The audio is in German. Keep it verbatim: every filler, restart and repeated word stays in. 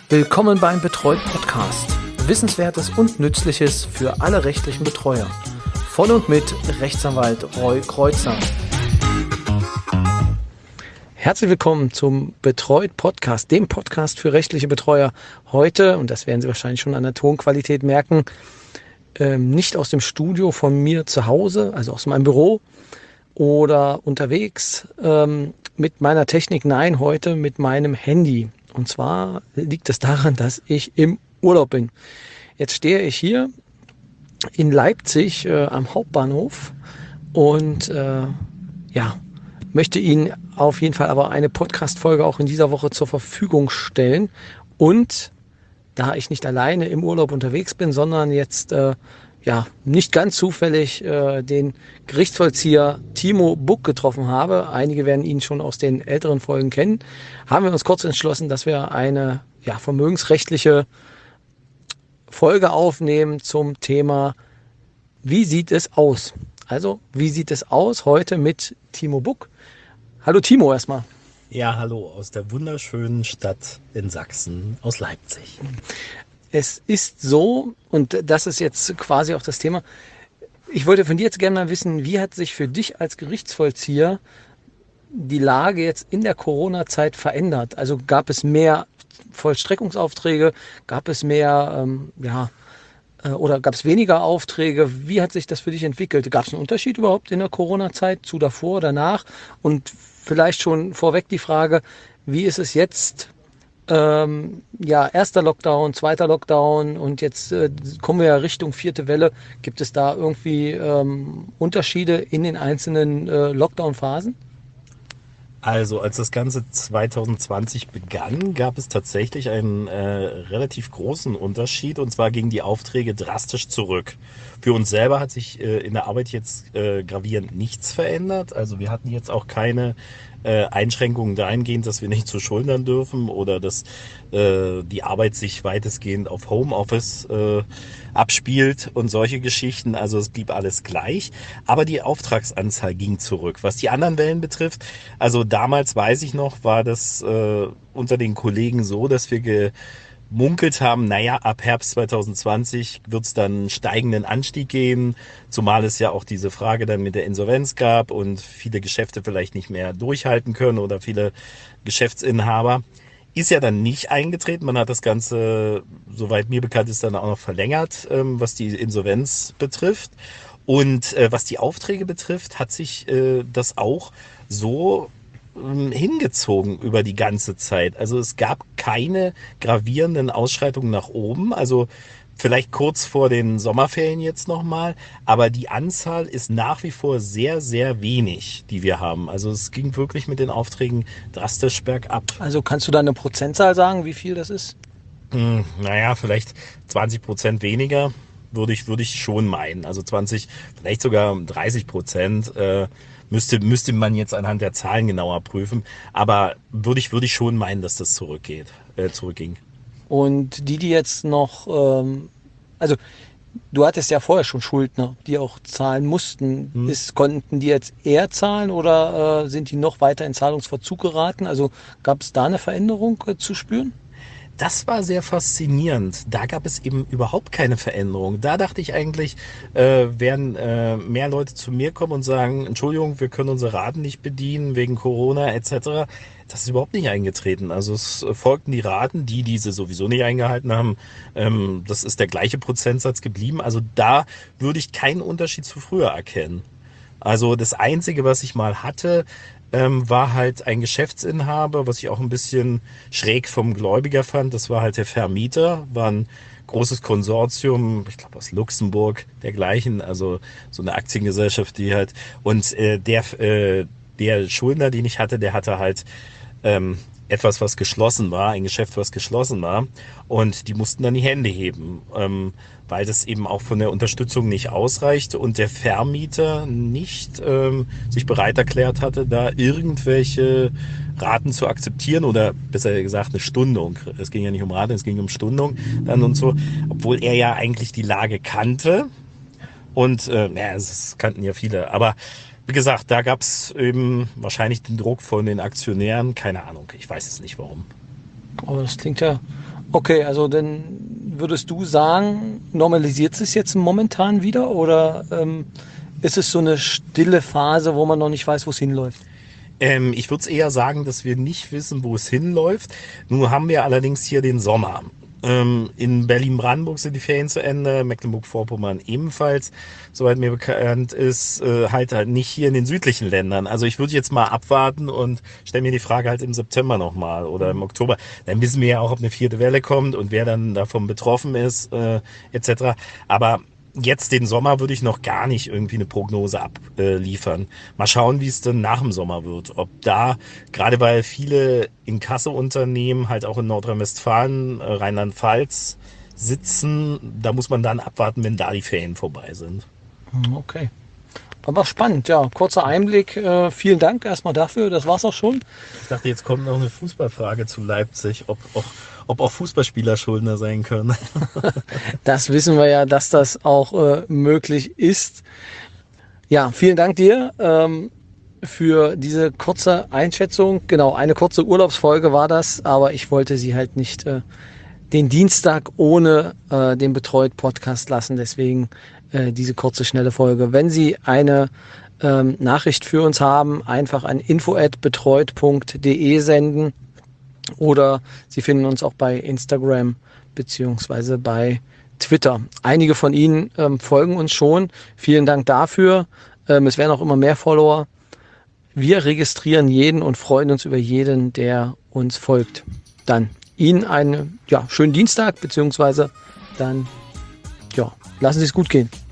Willkommen beim Betreut Podcast. Wissenswertes und Nützliches für alle rechtlichen Betreuer. Von und mit Rechtsanwalt Roy Kreuzer. Herzlich willkommen zum Betreut Podcast, dem Podcast für rechtliche Betreuer. Heute, und das werden Sie wahrscheinlich schon an der Tonqualität merken, ähm, nicht aus dem Studio von mir zu Hause, also aus meinem Büro oder unterwegs ähm, mit meiner Technik, nein, heute mit meinem Handy. Und zwar liegt es daran, dass ich im Urlaub bin. Jetzt stehe ich hier in Leipzig äh, am Hauptbahnhof und äh, ja, möchte Ihnen auf jeden Fall aber eine Podcast-Folge auch in dieser Woche zur Verfügung stellen. Und da ich nicht alleine im Urlaub unterwegs bin, sondern jetzt äh, ja nicht ganz zufällig äh, den Gerichtsvollzieher Timo Buck getroffen habe, einige werden ihn schon aus den älteren Folgen kennen, haben wir uns kurz entschlossen, dass wir eine ja, vermögensrechtliche Folge aufnehmen zum Thema, wie sieht es aus? Also, wie sieht es aus heute mit Timo Buck? Hallo Timo erstmal. Ja, hallo aus der wunderschönen Stadt in Sachsen, aus Leipzig. Es ist so, und das ist jetzt quasi auch das Thema, ich wollte von dir jetzt gerne mal wissen, wie hat sich für dich als Gerichtsvollzieher die Lage jetzt in der Corona-Zeit verändert? Also gab es mehr Vollstreckungsaufträge, gab es mehr, ähm, ja, äh, oder gab es weniger Aufträge? Wie hat sich das für dich entwickelt? Gab es einen Unterschied überhaupt in der Corona-Zeit zu davor, danach? Und vielleicht schon vorweg die Frage, wie ist es jetzt? Ähm, ja, erster Lockdown, zweiter Lockdown und jetzt äh, kommen wir ja Richtung vierte Welle. Gibt es da irgendwie ähm, Unterschiede in den einzelnen äh, Lockdown-Phasen? Also, als das Ganze zwanzig zwanzig begann, gab es tatsächlich einen äh, relativ großen Unterschied, und zwar gingen die Aufträge drastisch zurück. Für uns selber hat sich äh, in der Arbeit jetzt äh, gravierend nichts verändert. Also wir hatten jetzt auch keine äh, Einschränkungen dahingehend, dass wir nicht zu schultern dürfen oder dass äh, die Arbeit sich weitestgehend auf Homeoffice äh, abspielt und solche Geschichten. Also es blieb alles gleich, aber die Auftragsanzahl ging zurück. Was die anderen Wellen betrifft, also damals weiß ich noch, war das äh, unter den Kollegen so, dass wir gemunkelt haben, naja, ab Herbst zwanzig zwanzig wird es dann einen steigenden Anstieg geben, zumal es ja auch diese Frage dann mit der Insolvenz gab und viele Geschäfte vielleicht nicht mehr durchhalten können oder viele Geschäftsinhaber. Ist ja dann nicht eingetreten. Man hat das Ganze, soweit mir bekannt ist, dann auch noch verlängert, ähm, was die Insolvenz betrifft. Und äh, was die Aufträge betrifft, hat sich äh, das auch so ähm, hingezogen über die ganze Zeit. Also es gab keine gravierenden Ausschreitungen nach oben. Also vielleicht kurz vor den Sommerferien jetzt nochmal, aber die Anzahl ist nach wie vor sehr, sehr wenig, die wir haben. Also es ging wirklich mit den Aufträgen drastisch bergab. Also kannst du da eine Prozentzahl sagen, wie viel das ist? Hm, naja, vielleicht zwanzig Prozent weniger würde ich, würde ich schon meinen. Also zwanzig, vielleicht sogar dreißig Prozent äh, müsste, müsste man jetzt anhand der Zahlen genauer prüfen. Aber würde ich, würde ich schon meinen, dass das zurückgeht, äh, zurückging. Und die, die jetzt noch, ähm, also du hattest ja vorher schon Schuldner, die auch zahlen mussten. Hm. Ist, konnten die jetzt eher zahlen oder äh, sind die noch weiter in Zahlungsverzug geraten? Also gab es da eine Veränderung äh, zu spüren? Das war sehr faszinierend. Da gab es eben überhaupt keine Veränderung. Da dachte ich eigentlich, äh, werden äh, mehr Leute zu mir kommen und sagen, Entschuldigung, wir können unsere Raten nicht bedienen wegen Corona et cetera. Das ist überhaupt nicht eingetreten. Also es folgten die Raten, die diese sowieso nicht eingehalten haben. Ähm, das ist der gleiche Prozentsatz geblieben. Also da würde ich keinen Unterschied zu früher erkennen. Also das Einzige, was ich mal hatte, ähm, war halt ein Geschäftsinhaber, was ich auch ein bisschen schräg vom Gläubiger fand. Das war halt der Vermieter, war ein großes Konsortium, ich glaube aus Luxemburg, dergleichen, also so eine Aktiengesellschaft, die halt, und äh, der, äh, der Schuldner, den ich hatte, der hatte halt ähm, etwas, was geschlossen war, ein Geschäft, was geschlossen war, und die mussten dann die Hände heben, ähm, weil das eben auch von der Unterstützung nicht ausreichte und der Vermieter nicht ähm, sich bereit erklärt hatte, da irgendwelche Raten zu akzeptieren oder besser gesagt eine Stundung. Es ging ja nicht um Raten, es ging um Stundung dann und so, obwohl er ja eigentlich die Lage kannte und äh, naja, das kannten ja viele, aber wie gesagt, da gab es eben wahrscheinlich den Druck von den Aktionären, keine Ahnung, ich weiß es nicht warum. Aber das klingt ja okay. Also dann würdest du sagen, normalisiert es jetzt momentan wieder oder ähm, ist es so eine stille Phase, wo man noch nicht weiß, wo es hinläuft? Ähm, ich würde es eher sagen, dass wir nicht wissen, wo es hinläuft. Nun haben wir allerdings hier den Sommer. Ähm, in Berlin-Brandenburg sind die Ferien zu Ende, Mecklenburg-Vorpommern ebenfalls, soweit mir bekannt ist, äh, halt halt nicht hier in den südlichen Ländern. Also ich würde jetzt mal abwarten und stelle mir die Frage halt im September nochmal oder im Oktober. Dann wissen wir ja auch, ob eine vierte Welle kommt und wer dann davon betroffen ist, äh, et cetera. Aber jetzt den Sommer würde ich noch gar nicht irgendwie eine Prognose abliefern. Mal schauen, wie es dann nach dem Sommer wird. Ob da, gerade weil viele Inkasso-Unternehmen halt auch in Nordrhein-Westfalen, äh, Rheinland-Pfalz sitzen, da muss man dann abwarten, wenn da die Ferien vorbei sind. Hm, okay. Aber spannend, ja. Kurzer Einblick. Äh, vielen Dank erstmal dafür. Das war's auch schon. Ich dachte, jetzt kommt noch eine Fußballfrage zu Leipzig, ob auch, ob auch Fußballspieler Schuldner sein können. Das wissen wir ja, dass das auch äh, möglich ist. Ja, vielen Dank dir ähm, für diese kurze Einschätzung. Genau, eine kurze Urlaubsfolge war das, aber ich wollte sie halt nicht äh, den Dienstag ohne äh, den Betreut-Podcast lassen. Deswegen äh, diese kurze, schnelle Folge. Wenn Sie eine ähm, Nachricht für uns haben, einfach an info at betreut punkt de senden oder Sie finden uns auch bei Instagram beziehungsweise bei Twitter. Einige von Ihnen ähm, folgen uns schon. Vielen Dank dafür. Ähm, es werden auch immer mehr Follower. Wir registrieren jeden und freuen uns über jeden, der uns folgt. Dann Ihnen einen ja, schönen Dienstag, beziehungsweise dann ja, lassen Sie es gut gehen.